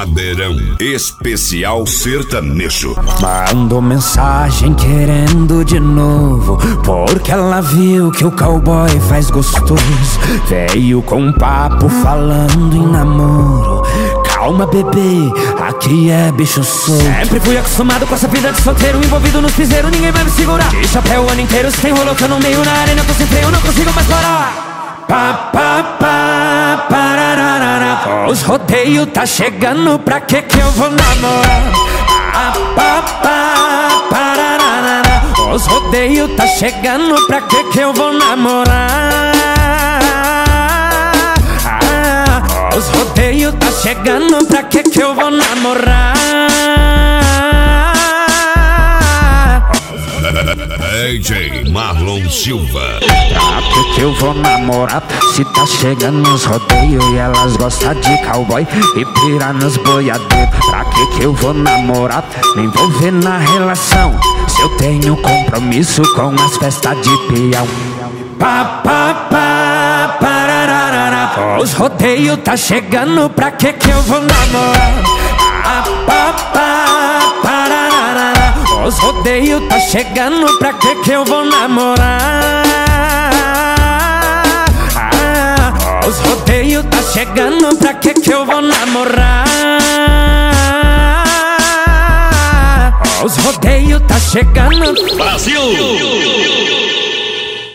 Madeirão Especial Sertanejo. Mandou mensagem querendo de novo, porque ela viu que o cowboy faz gostoso. Veio com um papo falando em namoro. Calma, bebê, aqui é bicho solto. Sempre fui acostumado com essa vida de solteiro, envolvido nos piseiros, ninguém vai me segurar. De chapéu o ano inteiro, se tem rolo que eu não meio na arena, tô sem freio, não consigo mais parar. Pá, pá, pá, parararara. Os rodeios tá chegando, pra que eu vou namorar? Pá, pá, pá, parararara. Os rodeios tá chegando, pra que eu vou namorar? Os rodeios tá chegando, pra que eu vou namorar? DJ Marlon Silva. Pra que eu vou namorar? Se tá chegando nos rodeios e elas gostam de cowboy e pira nos boiadeiros. Pra que eu vou namorar? Me envolver na relação, se eu tenho compromisso com as festas de peão. Pá, pá, pá, parararara. Os rodeios tá chegando, pra que eu vou namorar? Pá, pá, pá, parararara. Os rodeios tá chegando, pra que eu vou namorar? Os rodeios tá chegando, pra que eu vou namorar? Os rodeios tá chegando. Brasil!